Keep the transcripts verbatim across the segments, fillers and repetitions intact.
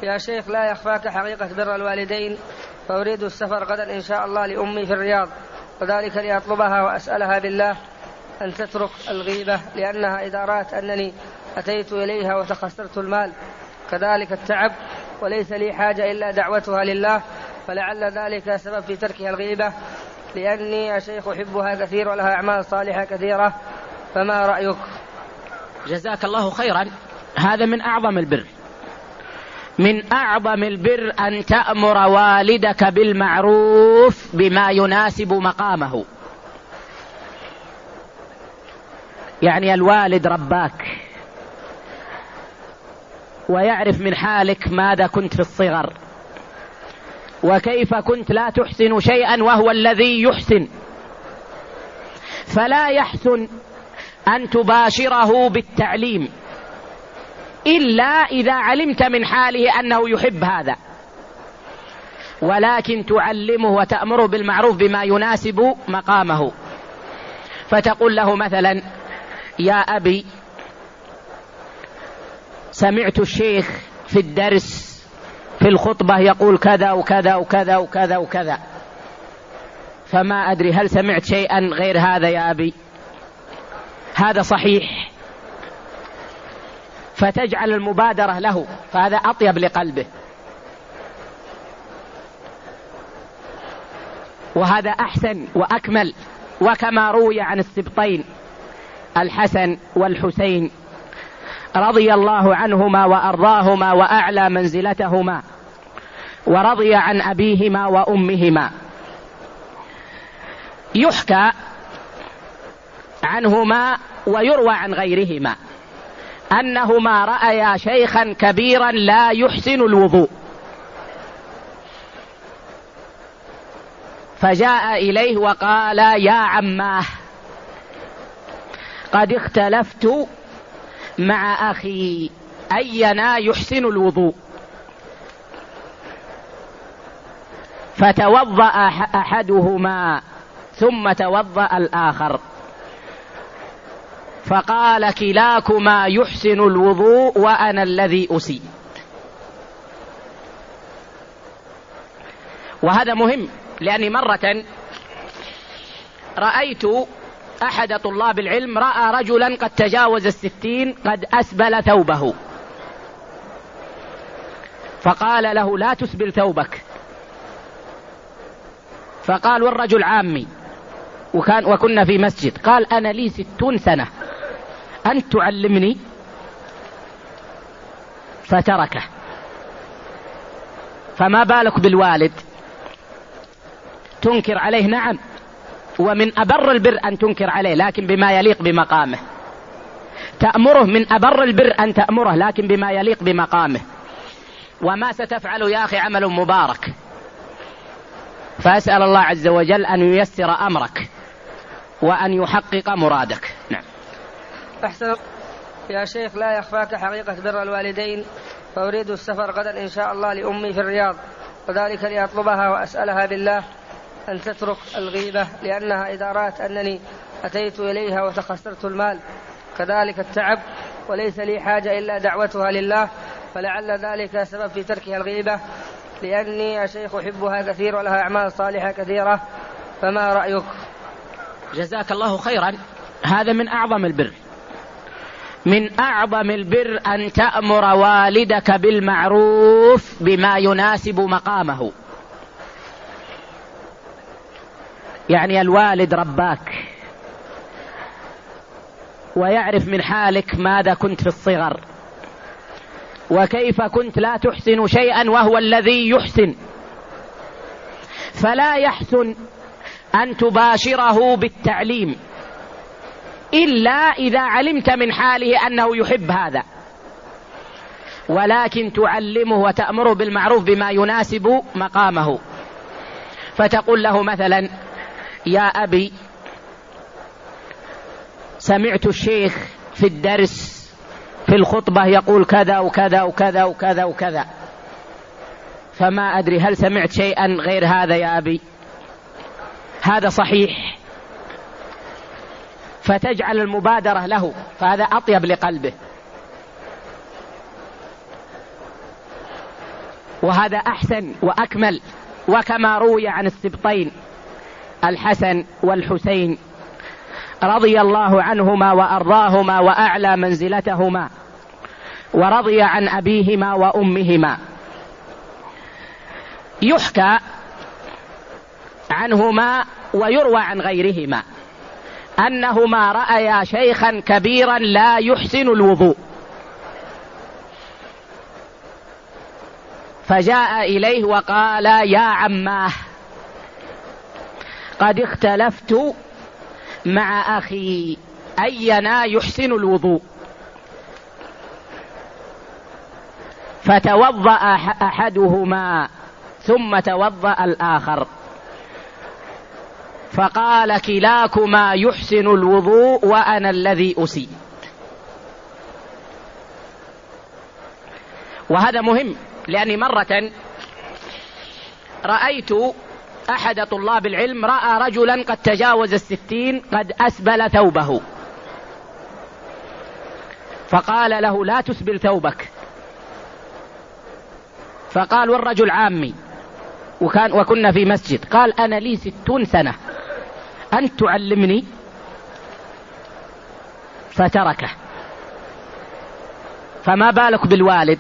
يا شيخ، لا يخفاك حقيقة بر الوالدين، فأريد السفر غدا إن شاء الله لأمي في الرياض، وذلك لأطلبها وأسألها بالله أن تترك الغيبة، لأنها إذا رأت أنني أتيت إليها وتخسرت المال كذلك التعب، وليس لي حاجة إلا دعوتها لله، فلعل ذلك سبب في تركها الغيبة، لأني يا شيخ أحبها كثير ولها أعمال صالحة كثيرة، فما رأيك؟ جزاك الله خيرا. هذا من أعظم البر، من أعظم البر أن تأمر والدك بالمعروف بما يناسب مقامه. يعني الوالد رباك ويعرف من حالك ماذا كنت في الصغر، وكيف كنت لا تحسن شيئا وهو الذي يحسن، فلا يحسن أن تباشره بالتعليم إلا إذا علمت من حاله أنه يحب هذا، ولكن تعلمه وتأمره بالمعروف بما يناسب مقامه. فتقول له مثلا: يا أبي، سمعت الشيخ في الدرس في الخطبة يقول كذا وكذا وكذا وكذا وكذا، فما أدري هل سمعت شيئا غير هذا يا أبي؟ هذا صحيح. فتجعل المبادرة له، فهذا أطيب لقلبه، وهذا أحسن وأكمل. وكما روي عن السبطين الحسن والحسين رضي الله عنهما وأرضاهما وأعلى منزلتهما، ورضي عن أبيهما وأمهما، يحكى عنهما ويروى عن غيرهما أنهما رأيا شيخا كبيرا لا يحسن الوضوء، فجاء إليه وقال: يا عماه، قد اختلفت مع أخي أينا يحسن الوضوء، فتوضأ أحدهما ثم توضأ الآخر، فقال: كلاكما يحسن الوضوء وأنا الذي أسيء. وهذا مهم، لأني مرة رأيت أحد طلاب العلم رأى رجلا قد تجاوز الستين قد أسبل ثوبه، فقال له: لا تسبل ثوبك. فقال: والرجل عامي وكان وكنا في مسجد، قال: أنا لي ستون سنة، أنت تعلمني؟ فتركه. فما بالك بالوالد؟ تنكر عليه؟ نعم، ومن أبر البر أن تنكر عليه لكن بما يليق بمقامه، تأمره من أبر البر أن تأمره لكن بما يليق بمقامه. وما ستفعل يا أخي عمل مبارك، فأسأل الله عز وجل أن ييسر أمرك وأن يحقق مرادك. نعم. أحسن. يا شيخ، لا يخفاك حقيقة بر الوالدين، فأريد السفر غدا إن شاء الله لأمي في الرياض، وذلك لأطلبها وأسألها بالله أن تترك الغيبة، لأنها إذا رأت أنني أتيت إليها وتخسرت المال كذلك التعب، وليس لي حاجة إلا دعوتها لله، فلعل ذلك سبب في تركها الغيبة، لأني يا شيخ أحبها كثير ولها أعمال صالحة كثيرة، فما رأيك؟ جزاك الله خيرا. هذا من أعظم البر، من أعظم البر أن تأمر والدك بالمعروف بما يناسب مقامه. يعني الوالد رباك ويعرف من حالك ماذا كنت في الصغر، وكيف كنت لا تحسن شيئا وهو الذي يحسن، فلا يحسن أن تباشره بالتعليم إلا إذا علمت من حاله أنه يحب هذا، ولكن تعلمه وتأمره بالمعروف بما يناسب مقامه. فتقول له مثلا: يا أبي، سمعت الشيخ في الدرس في الخطبة يقول كذا وكذا وكذا وكذا وكذا، فما أدري هل سمعت شيئا غير هذا يا أبي؟ هذا صحيح. فتجعل المبادرة له، فهذا أطيب لقلبه، وهذا أحسن وأكمل. وكما روي عن السبطين الحسن والحسين رضي الله عنهما وأرضاهما وأعلى منزلتهما، ورضي عن أبيهما وأمهما، يحكى عنهما ويروى عن غيرهما أنهما رأيا شيخا كبيرا لا يحسن الوضوء، فجاء إليه وقال: يا عماه، قد اختلفت مع أخي أينا يحسن الوضوء، فتوضأ أحدهما ثم توضأ الآخر، فقال: كلاكما يحسن الوضوء وأنا الذي أسيء. وهذا مهم، لأني مرة رأيت أحد طلاب العلم رأى رجلا قد تجاوز الستين قد أسبل ثوبه، فقال له: لا تسبل ثوبك. فقال: والرجل عامي وكان وكنا في مسجد. قال: أنا لي ستون سنة، أنت تعلمني؟ فتركه. فما بالك بالوالد؟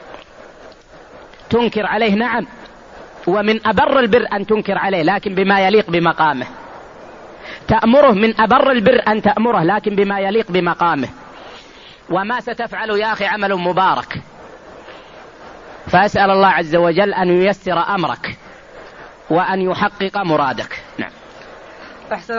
تنكر عليه؟ نعم، ومن أبر البر أن تنكر عليه لكن بما يليق بمقامه. تأمره، من أبر البر أن تأمره لكن بما يليق بمقامه. وما ستفعل يا أخي عمل مبارك، فأسأل الله عز وجل أن ييسر أمرك وأن يحقق مرادك. نعم.